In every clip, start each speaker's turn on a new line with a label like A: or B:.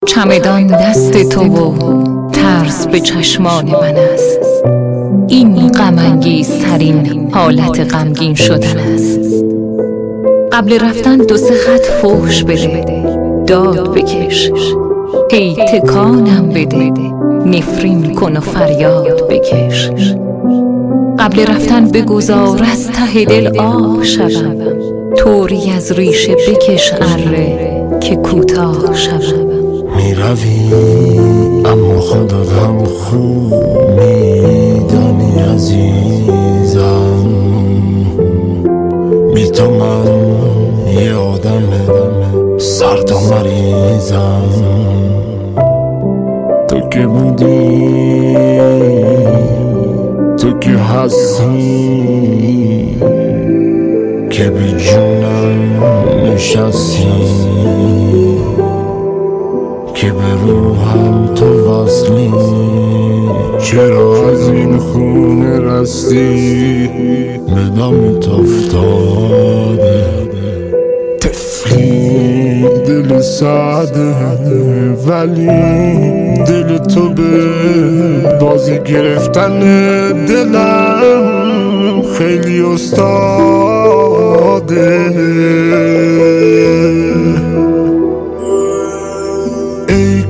A: چمدان دست تو و ترس به چشمان من است. این غم انگیزترین حالت غمگین شدن است. قبل رفتن 2-3 خط فحش بده، داد بکش، هی تکانم بده، نفرین کن و فریاد بکش. قبل رفتن بگذار از ته دل آه شوم، طوری از ریشه بکش اره که کوتاه شوم.
B: می روی اما خودت هم خوب میدانی عزیزم، بی تو من یه آدم سرد و مریضم. تو که بودی، تو که هستی، که بی جونم نشستی، که به روحم تو وصلی. چرا از این خونه رستی؟ به دمت افتاده طفلی دل سعده، ولی دل تو به بازی گرفتن دلم خیلی استاده. ای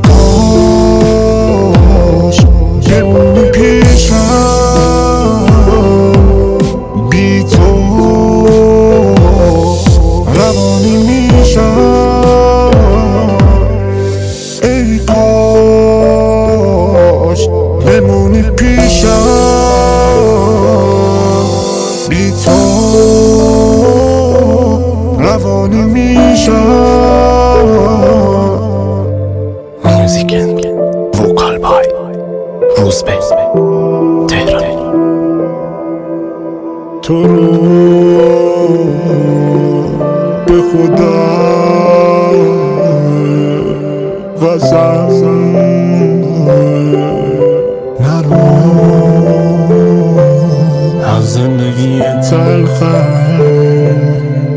B: کاش بمونی پیشم، بی تو روانی میشم. ای کاش بمونی پیشم، بی تو روانی میشم. موزیکن وکال بای روزبه تهران. تو رو به خدا وزن نرو از زندگی تلخم.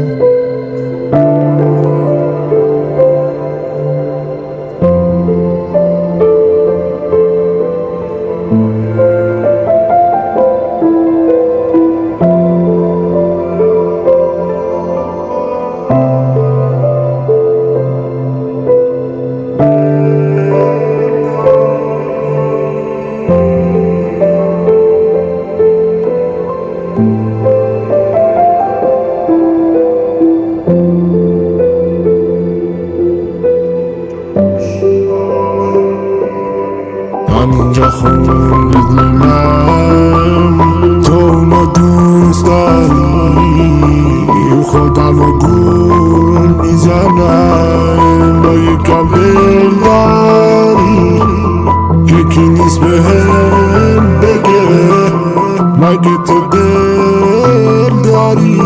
B: همینجا خون بدونم تو اونو دوست داری، خودم رو گول میزنم با یکم دل داری. یکی نیست به هم بگه مگه تو دل داری،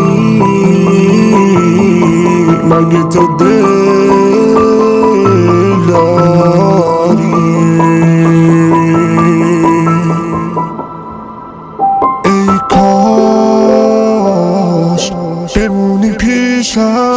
B: مگه تو دل داری. ای کاش بمونی پیشم،